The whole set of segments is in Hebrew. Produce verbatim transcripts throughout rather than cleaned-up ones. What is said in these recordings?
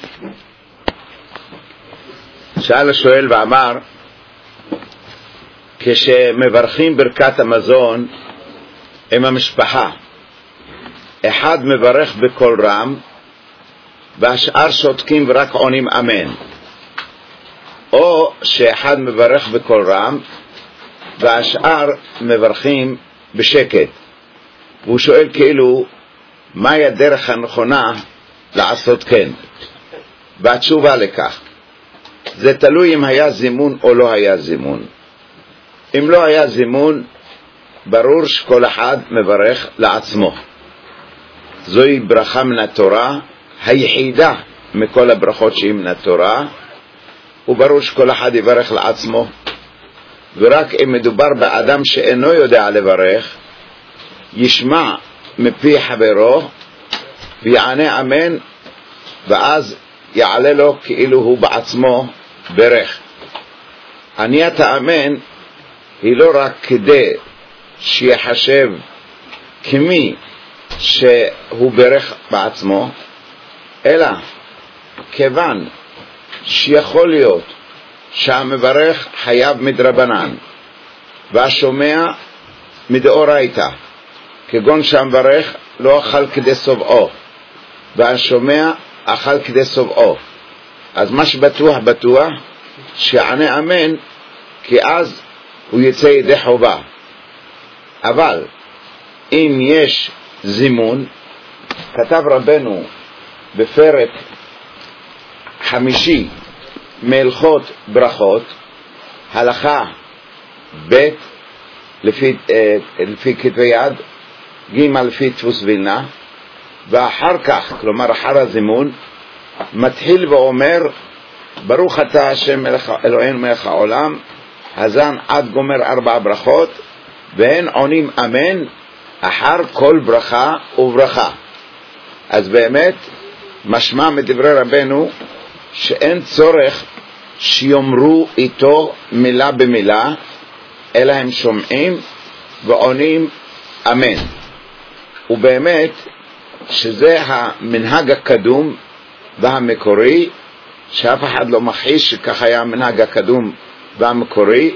שאל השואל ואמר, כשמברכים ברכת המזון עם המשפחה, אחד מברך בקול רם והשאר שותקים ורק עונים אמן, או שאחד מברך בקול רם והשאר מברכים בשקט. והוא שואל כאילו מהי הדרך הנכונה לעשות כן. והתשובה לכך, זה תלוי אם היה זימון או לא היה זימון. אם לא היה זימון, ברור שכל אחד מברך לעצמו. זוהי ברכה מן התורה, היחידה מכל הברכות שהיא מן התורה, וברור שכל אחד יברך לעצמו. ורק אם מדובר באדם שאינו יודע לברך, ישמע מפי חברו ויענה אמן, ואז יעלה לו כאילו הוא בעצמו ברך. עניית האמן היא לא רק כדי שיחשב כמי שהוא ברך בעצמו, אלא כיוון שיכול להיות שהמברך חייב מדרבנן והשומע מדאורייתא, כגון שהמברך לא אכל כדי סובעו והשומע אכל כדי סובעו. אז מה שבטוח בטוח שענה אמן, כי אז הוא יצא ידי חובה. אבל אם יש זימון, כתב רבנו בפרק חמישי מהלכות ברכות, הלכה ב' לפי, לפי כתבי יד, ג' לפי דפוס וילנה, ואחר כך, כלומר אחר הזימון, מתחיל ואומר, ברוך אתה השם אלוהינו מלך העולם, הזן עד גומר ארבע ברכות, והן עונים אמן אחר כל ברכה וברכה. אז באמת משמע מדברי רבנו שאין צורך שיאמרו איתו מילה במילה, אלא הם שומעים ועונים אמן. ובאמת שזה המנהג הקדום והמקורי, שאף אחד לא מכחיש שכך היה המנהג הקדום והמקורי.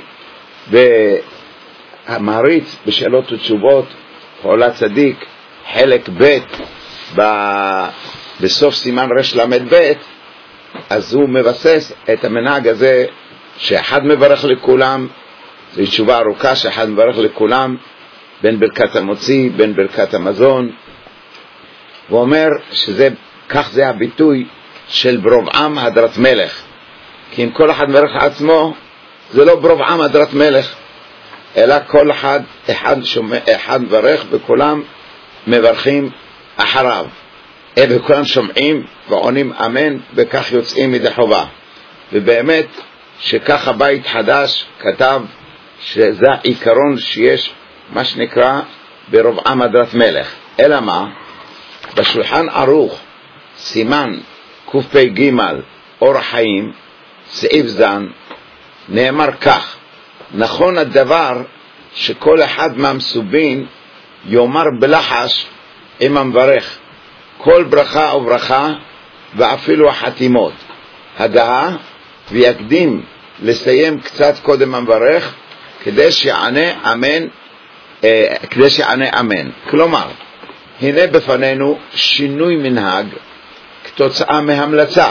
והמעריץ בשאלות ותשובות פעולת צדיק חלק ב' ב... בסוף סימן רש למד ב', אז הוא מבסס את המנהג הזה שאחד מברך לכולם. זו תשובה ארוכה שאחד מברך לכולם, בין ברכת המוציא בין ברכת המזון. הוא אומר שזה כך זה הביטוי של ברובעם הדרת מלך, כי אם כל אחד מברך לעצמו זה לא ברובעם הדרת מלך, אלא כל אחד אחד, שומע, אחד מברך וכולם מברכים אחריו, וכולם שומעים ועונים אמן, וכך יוצאים מדי חובה. ובאמת שכך הבית חדש כתב שזה העיקרון שיש מה שנקרא ברובעם הדרת מלך. אלא מה? בשולחן ערוך סימן קפ"ג אור חיים סעיף זן נאמר כך, נכון הדבר שכל אחד מהמסובין יאמר בלחש עם המברך כל ברכה וברכה ואפילו החתימות הדעה, ויקדים לסיים קצת קודם המברך כדי שיענה אמן, אה, כדי שיענה אמן. כלומר, הנה בפנינו שינוי מנהג כתוצאה מהמלצה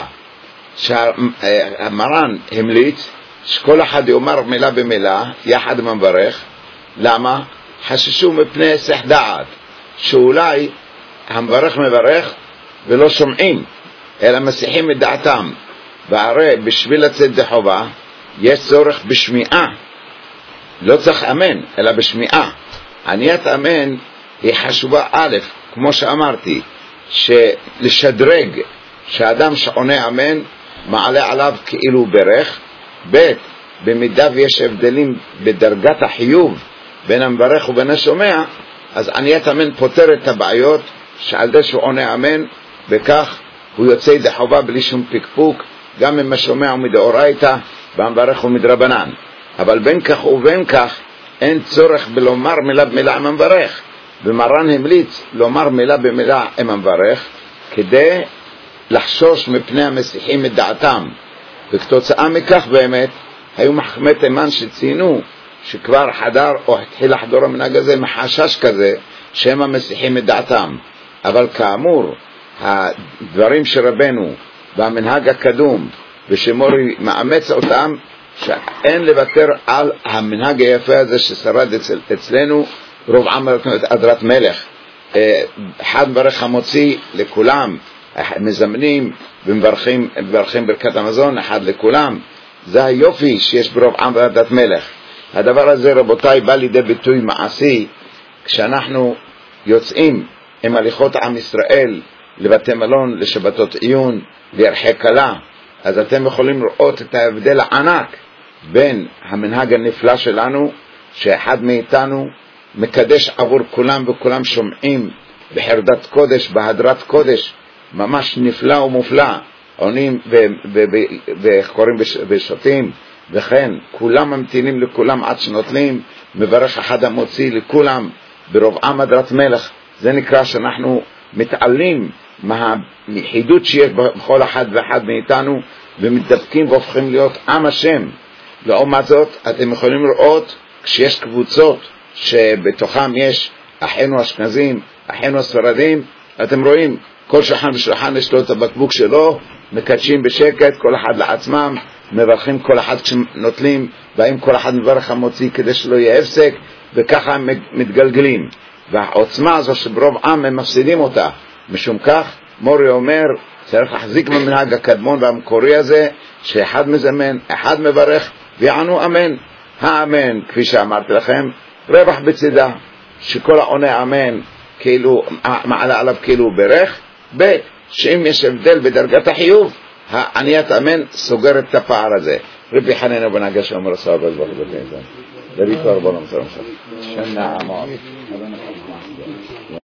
שהמרן המליץ שכל אחד יאמר מילה במילה יחד עם המברך. למה? חששו מפני היסח דעת, שאולי המברך מברך ולא שומעים אלא מסיחים את דעתם, והרי בשביל לצאת ידי חובה יש צורך בשמיעה, לא צריך אמן אלא בשמיעה. עניית אמן היא חשובה א', כמו שאמרתי, שלשדרג שהאדם שעונה אמן מעלה עליו כאילו ברך. ב', במידה ויש הבדלים בדרגת החיוב בין המברך ובין השומע, אז עניית אמן פותר את הבעיות שעל זה שהוא עונה אמן, וכך הוא יוצא ידי חובה בלי שום פקפוק, גם אם השומע הוא מדאורייתא והמברך הוא מדרבנן. אבל בין כך ובין כך אין צורך בלומר מילה במילה עם המברך, ומרן המליץ לומר מילה במילה עם המברך כדי לחשוש מפני המסיחים את דעתם, וכתוצאה מכך באמת היו מחכמי תימן שציינו שכבר חדר או התחיל לחדור המנהג הזה מחשש כזה שהם המסיחים את דעתם. אבל כאמור הדברים שרבנו והמנהג הקדום ושמורי מאמץ אותם, שאין לוותר על המנהג היפה הזה ששרד אצל, אצלנו רוב עם אדרת מלך. אחד מברך המוציא לכולם, מזמנים ומברכים מברכים ברכת המזון אחד לכולם. זה היופי שיש ברוב עם אדרת מלך. הדבר הזה רבותיי בא לידי ביטוי מעשי כשאנחנו יוצאים עם הליכות עם ישראל לבתי מלון, לשבתות עיון, לירחי קלה. אז אתם יכולים לראות את ההבדל הענק בין המנהג הנפלא שלנו שאחד מאיתנו מקדש עבור כולם וכולם שומעים בחרדת קודש, בהדרת קודש, ממש נפלא ומופלא, עונים וקוראים ושותים, וכן כולם ממתינים לכולם עד שנוטלים, מברך אחד המוציא לכולם ברוב עם הדרת מלך. זה נקרא שאנחנו מתעלים מהיחידות שיש בכל אחד ואחד מאיתנו ומתדבקים והופכים להיות עם השם. לעומת זאת אתם יכולים לראות כשיש קבוצות שבתוכם יש אחינו אשכנזים, אחינו הספרדים, אתם רואים כל שולחן ושולחן יש לו את הבקבוק שלו, מקדשים בשקט כל אחד לעצמם, מברכים כל אחד כשנוטלים, באים כל אחד מברך המוציא כדי שלא יהיה הפסק, וככה הם מתגלגלים. והעוצמה הזו שברוב עם הם מפסידים אותה. משום כך מורי אומר צריך להחזיק במנהג הקדמון והמקורי הזה שאחד מזמן, אחד מברך ויענו אמן. האמן כפי שאמרתי לכם רווח בצדה, שכל העונה אמן כאילו מעלה עליו כאילו ברך. ב' שאם יש הבדל בדרגת החיוב, העניית אמן סוגר את הפער הזה. רבי חנינא בן הגשם אומר סבא בזבח בתי זה דבי כבר בוא נמצא שנה עמר